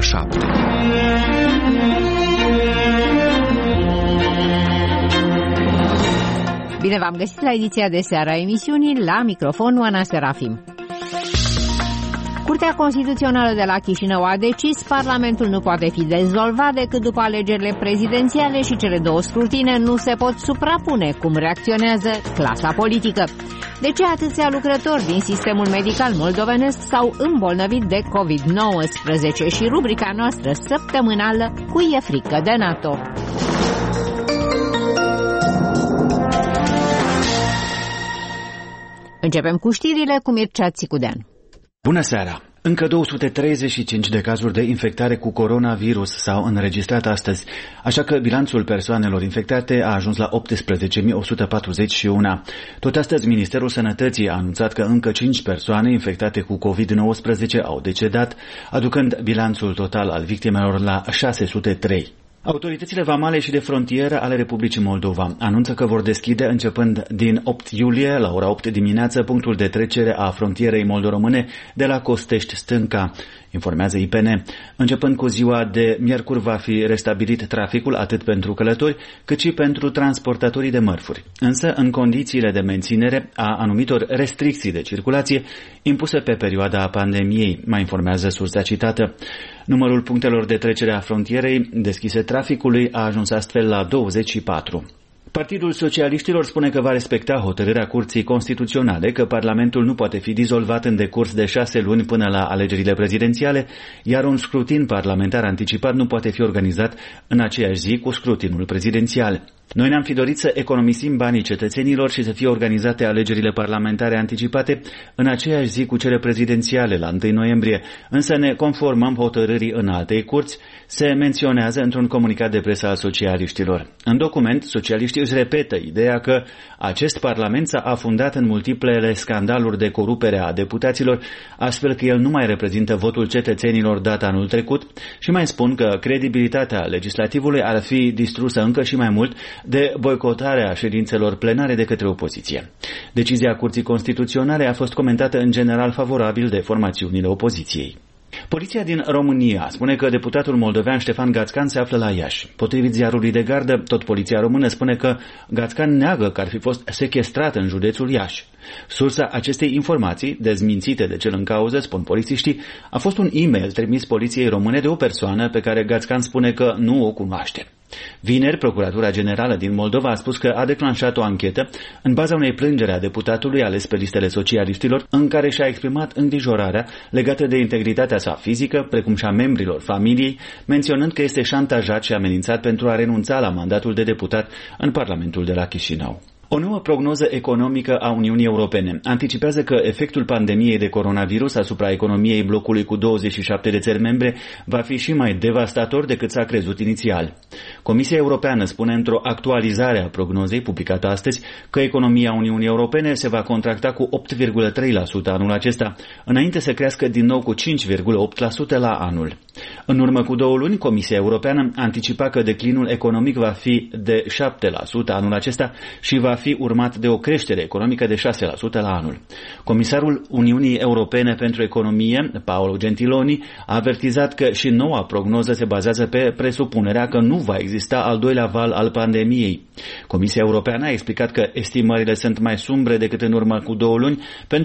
7. Bine v-am găsit la ediția de seară a emisiunii, la microfon Oana Serafim. Curtea Constituțională de la Chișinău a decis Parlamentul nu poate fi dezolvat decât după alegerile prezidențiale și cele două scrutine nu se pot suprapune, cum reacționează clasa politică. De ce atâția lucrători din sistemul medical moldovenesc s-au îmbolnăvit de COVID-19 și rubrica noastră săptămânală Cui e frică de NATO? Începem cu știrile cu Mircea Țicudean. Bună seara! Încă 235 de cazuri de infectare cu coronavirus s-au înregistrat astăzi, așa că bilanțul persoanelor infectate a ajuns la 18.141. Tot astăzi, Ministerul Sănătății a anunțat că încă 5 persoane infectate cu COVID-19 au decedat, aducând bilanțul total al victimelor la 603. Autoritățile vamale și de frontieră ale Republicii Moldova anunță că vor deschide începând din 8 iulie la ora 8 dimineață punctul de trecere a frontierei moldo-române de la Costești Stânca, informează IPN. Începând cu ziua de miercuri va fi restabilit traficul atât pentru călători cât și pentru transportatorii de mărfuri, însă în condițiile de menținere a anumitor restricții de circulație impuse pe perioada pandemiei, mai informează sursa citată. Numărul punctelor de trecere a frontierei deschise traficului a ajuns astfel la 24. Partidul Socialiștilor spune că va respecta hotărârea Curții Constituționale că Parlamentul nu poate fi dizolvat în decurs de 6 luni până la alegerile prezidențiale, iar un scrutin parlamentar anticipat nu poate fi organizat în aceeași zi cu scrutinul prezidențial. Noi ne-am fi dorit să economisim banii cetățenilor și să fie organizate alegerile parlamentare anticipate în aceeași zi cu cele prezidențiale la 1 noiembrie, însă ne conformăm hotărârii înaltei curți, se menționează într-un comunicat de presă al socialiștilor. În document, socialiștii își repetă ideea că acest parlament s-a afundat în multiplele scandaluri de corupere a deputaților, astfel că el nu mai reprezintă votul cetățenilor dat anul trecut și mai spun că credibilitatea legislativului ar fi distrusă încă și mai mult de boicotarea ședințelor plenare de către opoziție. Decizia Curții Constituționale a fost comentată în general favorabil de formațiunile opoziției. Poliția din România spune că deputatul moldovean Ștefan Gațcan se află la Iași. Potrivit ziarului de gardă, tot poliția română spune că Gațcan neagă că ar fi fost sequestrat în județul Iași. Sursa acestei informații, dezmințite de cel în cauză, spun polițiștii, a fost un e-mail trimis poliției române de o persoană pe care Gațcan spune că nu o cunoaște. Vineri, Procuratura Generală din Moldova a spus că a declanșat o anchetă în baza unei plângeri a deputatului ales pe listele socialiștilor, în care și-a exprimat îngrijorarea legată de integritatea sa fizică, precum și a membrilor familiei, menționând că este șantajat și amenințat pentru a renunța la mandatul de deputat în Parlamentul de la Chișinău. O nouă prognoză economică a Uniunii Europene anticipează că efectul pandemiei de coronavirus asupra economiei blocului cu 27 de țări membre va fi și mai devastator decât s-a crezut inițial. Comisia Europeană spune într-o actualizare a prognozei publicată astăzi că economia Uniunii Europene se va contracta cu 8,3% anul acesta, înainte să crească din nou cu 5,8% la anul. În urmă cu 2 luni, Comisia Europeană anticipa că declinul economic va fi de 7% anul acesta și va fi urmat de o creștere economică de 6% la anul. Comisarul Uniunii Europene pentru Economie, Paolo Gentiloni, a avertizat că și noua prognoză se bazează pe presupunerea că nu va exista al doilea val al pandemiei. Comisia Europeană a explicat că estimările sunt mai sumbre decât în urmă cu 2 luni, pentru